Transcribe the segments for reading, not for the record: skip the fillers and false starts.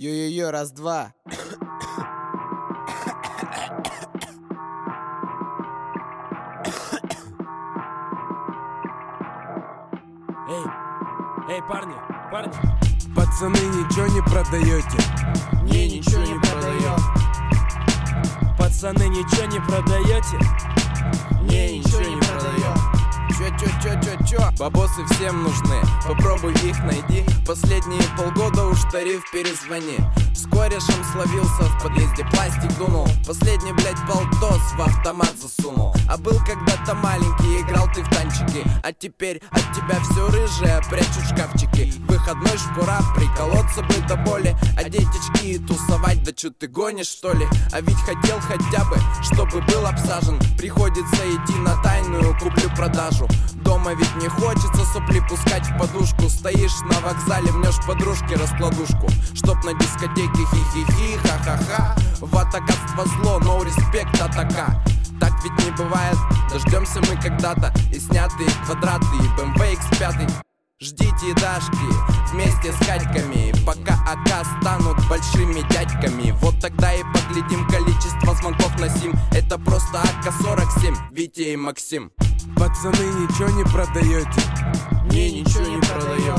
Йо-йо-йо, раз-два. Эй, парни. Пацаны, ничего не продаете? Не, ничего не продаем. Пацаны, ничего не продаете? Не, ничего не продаем. Чё? Бабосы всем нужны, попробуй их найди. Последние полгода уж тариф перезвони. С корешем словился, в подъезде пластик дунул. Последний, блять, болтос в автомат засунул. А был когда-то маленький, играл ты в танчики. А теперь от тебя все рыжее прячут шкафчики. Выходной ж пора, приколоться бы до боли. Одеть очки и тусовать, да чё ты гонишь, что ли? А ведь хотел хотя бы, чтобы был обсажен. Приходится идти на тайную куплю-продажу. Дома ведь не хочется сопли пускать в подушку. Стоишь на вокзале, мнешь подружке раскладушку, чтоб на дискотеке хи-хи-хи, ха-ха-ха. Ватаковство зло, no респект атака. Так ведь не бывает, дождемся мы когда-то и снятые квадраты, и BMW X5. Ждите Дашки вместе с Катьками, пока АК станут большими дядьками. Вот тогда и поглядим количество звонков на сим. Это просто АК-47, Витя и Максим. Пацаны, ничего не продаете? Не, ничего не продаем.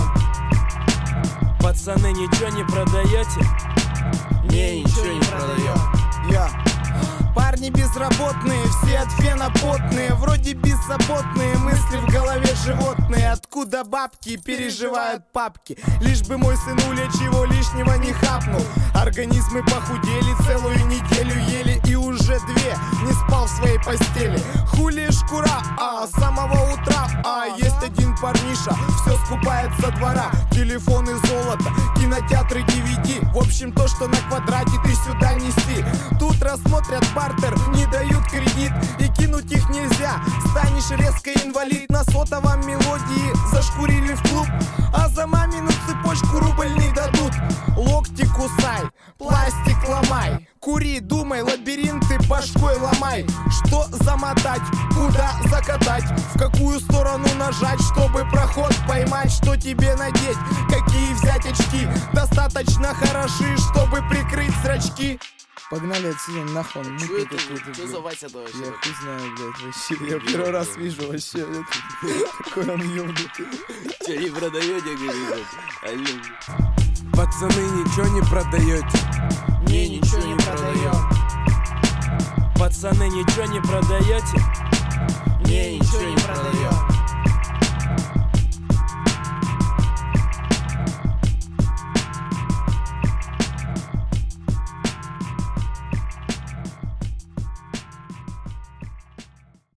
Пацаны, ничего не продаете? Не, ничего не продаем. Парни безработные, все от фена потные. Вроде беззаботные, мысли в голове животные. Откуда бабки, переживают папки. Лишь бы мой сынуля чего лишнего не хапнул. Организмы похудели, целую неделю ели. И уже две не спал в своей постели. Хули шкура, с самого утра. Есть один парниша, все скупает со двора. Телефоны золото, кинотеатры DVD. В общем, то, что на квадрате, ты сюда неси. Тут рассмотрят бартер, не дают кредит. И кинуть их нельзя, станешь резко инвалид. На сотовом мелодии зашкурили в клуб, а за мамину цепочку рубль не дадут. Локти кусай, пластик ломай. Кури, думай, лабиринты башкой ломай. Что замотать, куда закатать, в какую сторону нажать, чтобы проход поймать. Что тебе надеть, какие взять очки, достаточно хороши, чтобы прикрыть зрачки. Погнали отсюда нахуй. Что за Вася-то вообще? Я хуй знаю, блядь, вообще. Я первый раз вижу вообще. Какой он ёбнутый. Че, не продаете, говорит? Пацаны, ничего не продаете? Не, ничего не продаем. Пацаны, ничего не продаете? Не, ничего не продаем.